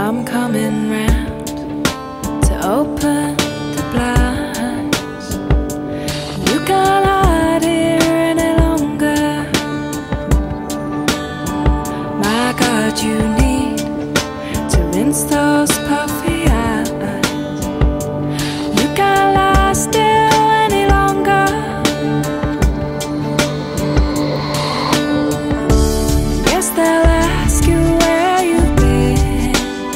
I'm coming round to open the blinds. You can't hide here any longer. My God, you need to rinse those puffy eyes. You can't lie still any longer. Yes, they'll ask you where you've been,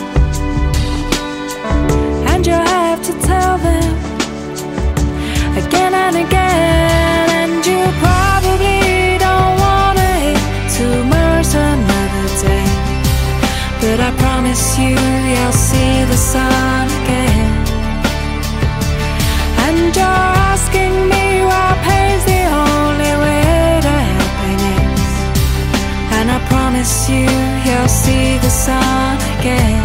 and you'll have to tell them again and again. And you probably don't wanna hear too much another day, but I promise you, you'll see the sun again. And you're asking me why pain's the only way to happiness, and I promise you, you'll see the sun again.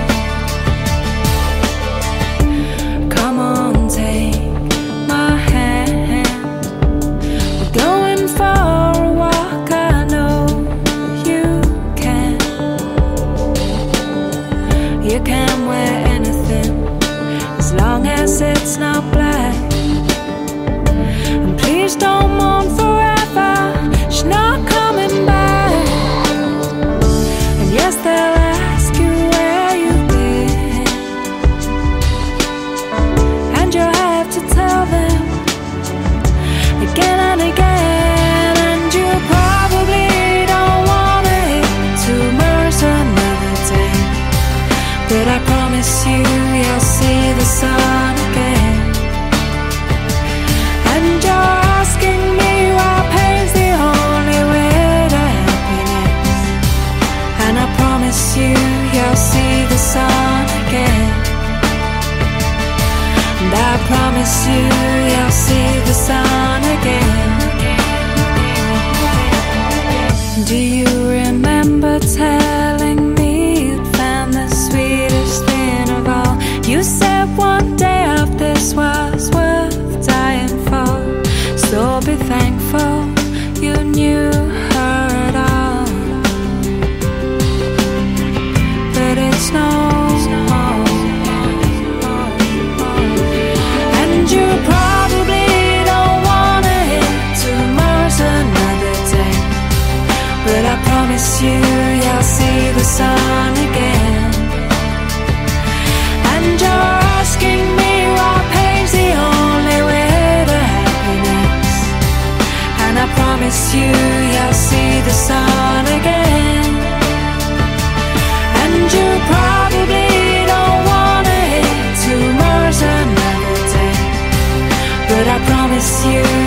Come on, take my hand. We're going for a walk, I know you can. You can wear anything as long as it's not black. And please don't mourn forever, she's not coming back. And yes, they'll ask you where you've been, and you'll have to tell them again and again. And you probably don't wanna hear too much another day, but I promise you, you'll see the sun again. And you're asking me why pain's the only way to happiness, and I promise you, you'll see the sun again. And I promise you, you'll see the sun again. Do you remember telling me you'd found the sweetest thing of all? You said one day of this was worth dying for, so be thankful you knew her at all. But it's no more. And you probably don't wanna hear too much another day, but I promise you, you'll see the sun again. And you're asking me why pain's the only way to happiness, and I promise you, you'll see the sun again. And you probably don't wanna hear too much another day, but I promise you,